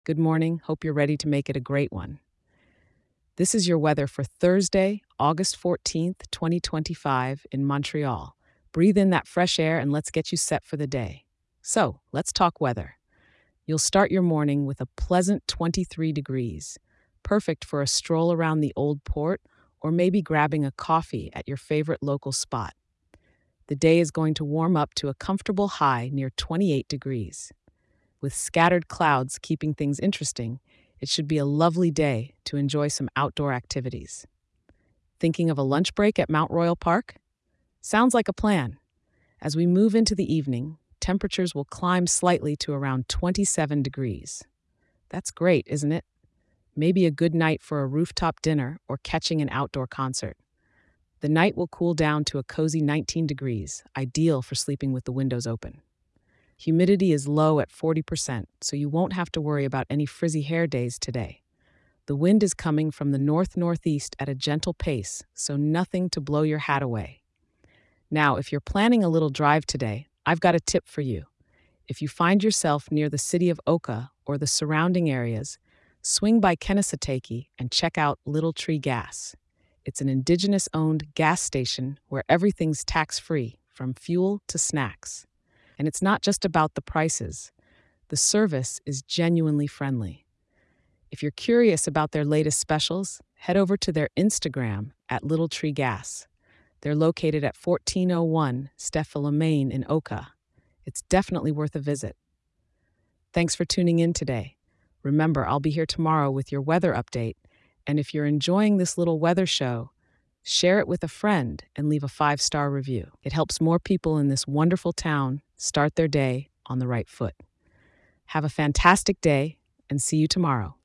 Good morning. Hope you're ready to make it a great one. This is your weather for Thursday, August 14th, 2025, in Montreal. Breathe in that fresh air and let's get you set for the day. So, let's talk weather. You'll start your morning with a pleasant 23 degrees, perfect for a stroll around the old port or maybe grabbing a coffee at your favorite local spot. The day is going to warm up to a comfortable high near 28 degrees. With scattered clouds keeping things interesting, it should be a lovely day to enjoy some outdoor activities. Thinking of a lunch break at Mount Royal Park? Sounds like a plan. As we move into the evening, temperatures will climb slightly to around 27 degrees. That's great, isn't it? Maybe a good night for a rooftop dinner or catching an outdoor concert. The night will cool down to a cozy 19 degrees, ideal for sleeping with the windows open. Humidity is low at 40%, so you won't have to worry about any frizzy hair days today. The wind is coming from the north-northeast at a gentle pace, so nothing to blow your hat away. Now, if you're planning a little drive today, I've got a tip for you. If you find yourself near the city of Oka or the surrounding areas, swing by Kennesatake and check out Little Tree Gas. It's an indigenous-owned gas station where everything's tax-free, from fuel to snacks. And it's not just about the prices. The service is genuinely friendly. If you're curious about their latest specials, head over to their Instagram at Little Tree Gas. They're located at 1401 Steffela Main in Oka. It's definitely worth a visit. Thanks for tuning in today. Remember, I'll be here tomorrow with your weather update. And if you're enjoying this little weather show, share it with a friend and leave a 5-star review. It helps more people in this wonderful town start their day on the right foot. Have a fantastic day and see you tomorrow.